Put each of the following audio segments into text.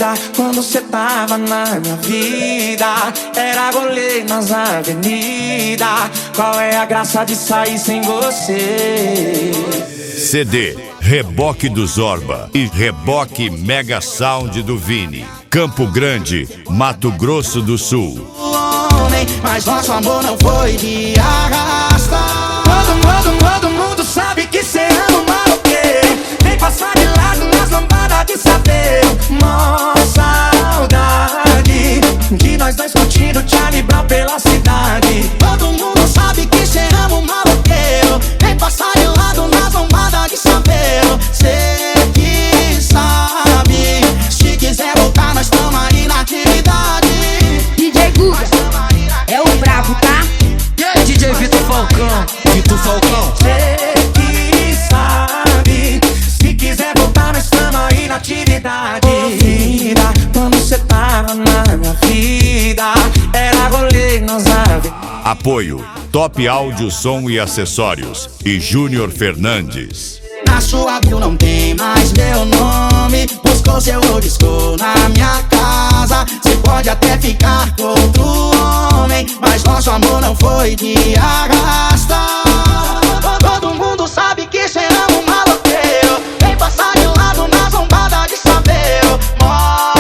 vida, quando cê tava na minha vida, era rolê nas avenidas. Qual é a graça de sair sem você? CD Reboque do Zorba e Reboque Mega Sound do Vini. Campo Grande, Mato Grosso do Sul. Mas nosso amor não foi de arrasta. Todo mundo sabe que cê ama o maloqueiro. Vem passar de lado nas lambadas de saber. Mó saudade de nós dois curtindo Charlie Brown pela cidade. Todo mundo sabe que cê ama o maloqueiro. Vem passar de lado nas lambadas de saber. Cê que sabe, se quiser voltar nós tamo aí na atividade. DJ Guga é o brabo, tá? DJ Vitor Falcão, Vitor Falcão. Cê que sabe, se quiser voltar nós tamo aí na atividade. Vida, quando cê tava na minha vida, era rolê nas avenidas. Apoio Top Áudio, Som e Acessórios e Júnior Fernandes. Na sua bio não tem mais meu nome. Buscou seu disco na minha casa. Cê pode até ficar com outro homem, mas nosso amor não foi de arrasta. Todo mundo sabe que cê ama um maloqueiro. Vem passar de lado nas lombadas de saber. Mó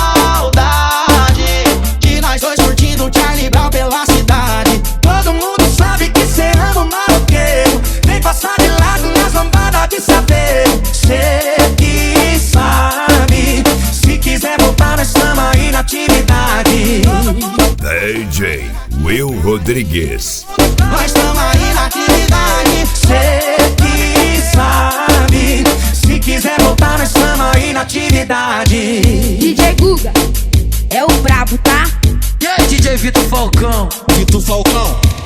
saudade de nós dois curtindo Charlie Brown pela cidade. Todo mundo sabe que cê ama um maloqueiro. Vem passar de lado nas lombadas de saber. Cê que sabe, se quiser voltar nós tamo aí na atividade. DJ Will Rodrigues. Nós tamo aí na atividade. Cê que sabe, se quiser voltar nós tamo aí na atividade. DJ Guga é o brabo, tá? DJ Vitor Falcão, Vitor Falcão.